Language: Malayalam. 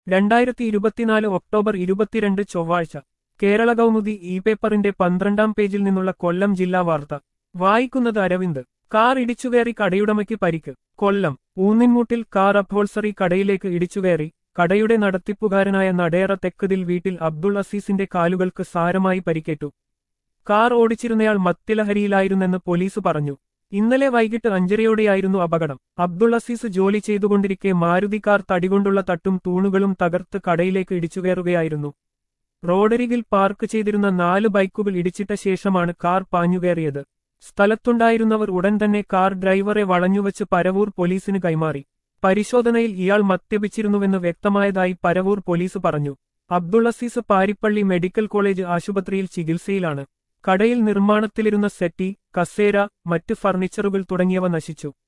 2024 ഒക്ടോബർ 22 ചൊവ്വാഴ്ച കേരള കൗമുദി ഇ പേപ്പറിന്റെ 12-ാം പേജിൽ നിന്നുള്ള കൊല്ലം ജില്ലാ വാർത്ത വായിക്കുന്നത് അരവിന്ദ്. കാർ ഇടിച്ചുകയറി കടയുടമയ്ക്ക് പരിക്ക്. കൊല്ലം ഊന്നിൻമൂട്ടിൽ കാർ അപ്ഹോൾസറി കടയിലേക്ക് ഇടിച്ചുകയറി. കടയുടെ നടത്തിപ്പുകാരനായ നടേറ തെക്കതിൽ വീട്ടിൽ അബ്ദുൾ അസീസിന്റെ കാലുകൾക്ക് സാരമായി പരിക്കേറ്റു. കാർ ഓടിച്ചിരുന്നയാൾ മദ്യലഹരിയിലായിരുന്നെന്ന് പോലീസ് പറഞ്ഞു. ഇന്നലെ വൈകിട്ട് 5:30-യോടെയായിരുന്നു അപകടം. അബ്ദുൾ അസീസ് ജോലി ചെയ്തുകൊണ്ടിരിക്കെ മാരുതി കാർ തടികൊണ്ടുള്ള തട്ടും തൂണുകളും തകർത്ത് കടയിലേക്ക് ഇടിച്ചുകയറുകയായിരുന്നു. റോഡരികിൽ പാർക്ക് ചെയ്തിരുന്ന 4 ബൈക്കുകൾ ഇടിച്ചിട്ട ശേഷമാണ് കാർ പാഞ്ഞുകയറിയത്. സ്ഥലത്തുണ്ടായിരുന്നവർ ഉടൻ തന്നെ കാർ ഡ്രൈവറെ വളഞ്ഞുവച്ച് പരവൂർ പോലീസിന് കൈമാറി. പരിശോധനയിൽ ഇയാൾ മദ്യപിച്ചിരുന്നുവെന്ന് വ്യക്തമായതായി പരവൂർ പോലീസ് പറഞ്ഞു. അബ്ദുൾ അസീസ് പാരിപ്പള്ളി മെഡിക്കൽ കോളേജ് ആശുപത്രിയിൽ ചികിത്സയിലാണ്. കടയിൽ നിർമ്മാണത്തിലിരുന്ന സെറ്റി, കസേര, മറ്റ് ഫർണിച്ചറുകൾ തുടങ്ങിയവ നശിച്ചു.